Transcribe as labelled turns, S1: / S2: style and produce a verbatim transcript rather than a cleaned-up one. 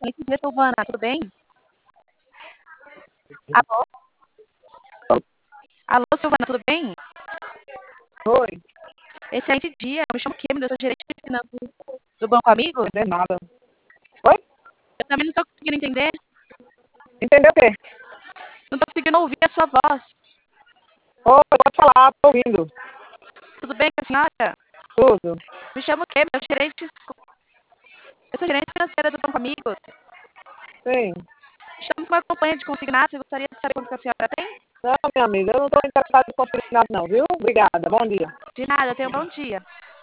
S1: Excelente dia, Silvana. Tudo bem? Alô? Alô, Silvana, tudo bem?
S2: Oi,
S1: Excelente dia. Eu me chamo Kim, eu sou gerente de finanças do Banco Amigos.
S2: não é nada. Oi?
S1: Eu também não estou conseguindo entender.
S2: Entendeu o quê?
S1: Não estou conseguindo ouvir a sua voz.
S2: Oi, pode falar, tô ouvindo.
S1: Tudo bem com a senhora?
S2: Tudo.
S1: Me chamo Kim, eu sou gerente, eu sou gerente financeira do Banco Amigos.
S2: Sim.
S1: Estamos com uma campanha de consignados e gostaria de saber quanto que a senhora tem.
S2: Não, minha amiga, eu não estou interessado em conseguir nada não, viu? Obrigada, bom dia.
S1: De nada, tenha um bom dia.